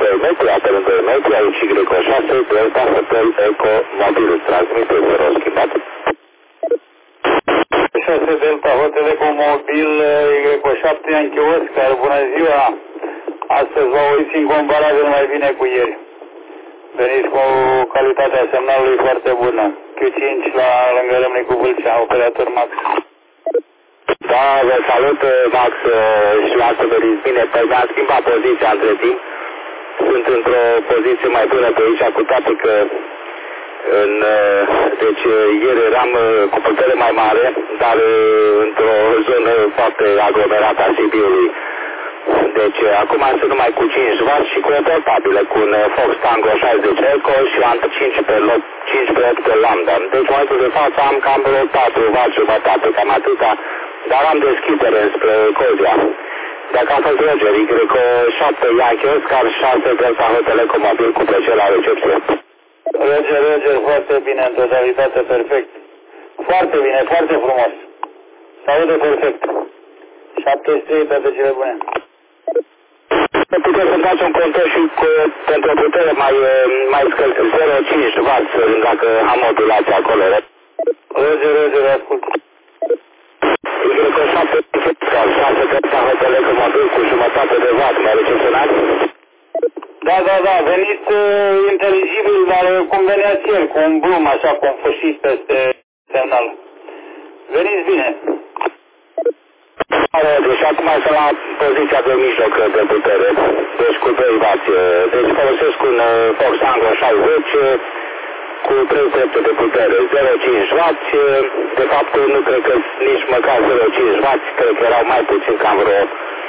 2 metri, apelând 2 metri, aici Y6, Delta Hotel Eco Mobil, transmite 0 schimbat. 6 Delta Hotel Eco Mobil, Y7 Yankee Oscar, bună ziua! Astăzi vă auziți incomparabil mai bine cu ieri. Veniți cu calitatea semnalului foarte bună. Q5 la lângă Râmnicu Vâlcea, operator Max. Da, vă salut, Max, și asta veniți bine. Păi mi-am schimbat poziția între timp. Sunt într-o poziție mai bună pe aici, cu toate că deci ieri eram cu putere mai mare, dar într-o zonă foarte aglomerată a Sibiului. Deci acum sunt numai cu 5 W și cu o portabilă, cu un Fox Tango 60 Eco și am 5 pe 8 pe lambda. Deci în momentul de față am cam 4 W jumătate, cam atâta, dar am deschidere spre Cozia. Dacă a fost Roger, Y7 Yankee Oscar 6 Delta Hotel Eco Mobil, cu plăcere la recepție. Roger, foarte bine, în totalitate, perfect. Foarte bine, foarte frumos. Se aude perfect. 73, toate cele bune. Puteți să-mi dați un control și pentru putere mai scăzut, 0,5 W, dacă am modulație acolo. Roger, ascult. Y7 6 Delta Hotel Eco Mobil cu jumătate de watt, mai recepționați? Da, veniți inteligibil, dar cum veneați ieri, cu un blum așa confășit peste semnal. Veniți bine. Deci acum sunt la poziția de mijloc de putere, deci cu 2 W. Deci folosesc un Fox Tango 60 cu 3 trepte de putere, 0,5 W. De fapt nu cred că nici măcar 0,5 W, cred că erau mai puțin, cam vreo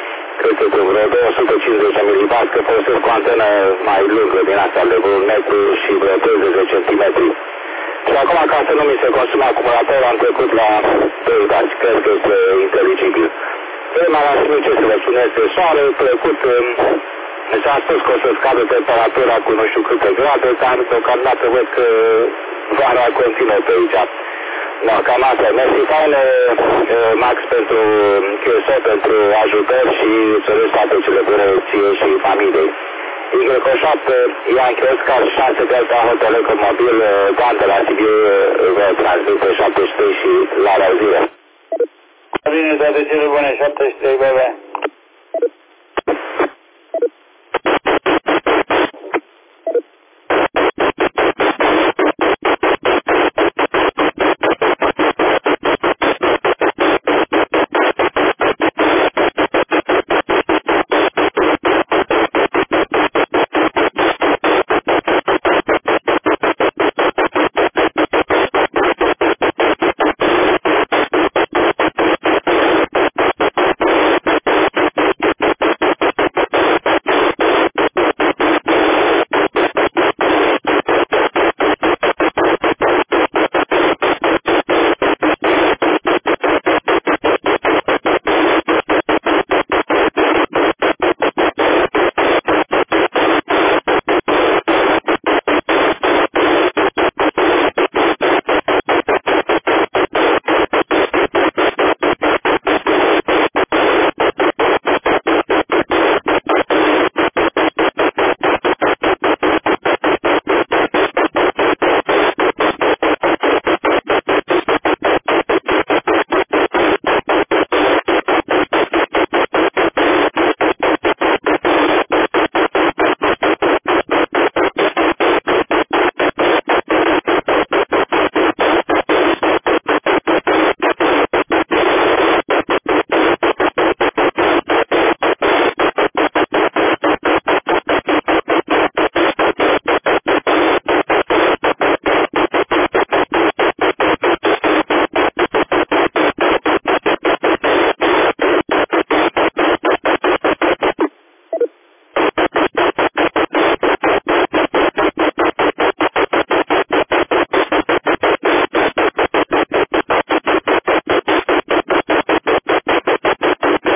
250 de mW, că folosesc o antenă mai lungă din asta de vreo 1 metru și vreo 30 cm. Și acum, ca să nu mi se consume acumulatorul, am trecut la 2 W, cred că este inteligibil. Prima la ce să vă spun, este soare, trecut, s-a spus că o să scadă temperatura cu nu știu câte grade, dar deocamdată văd că vara continuă pe aici. Da, cam asta. Mersi faine, Max, pentru QSO, pentru ajutor și să vezi toate cele bune ție și familiei. Y7 Yankee Oscar 6 Delta Hotel Eco Mobil, Dan de la Sibiu, vă transmite 73 și la reauzire. Bine, toate cele bune, 73, bye.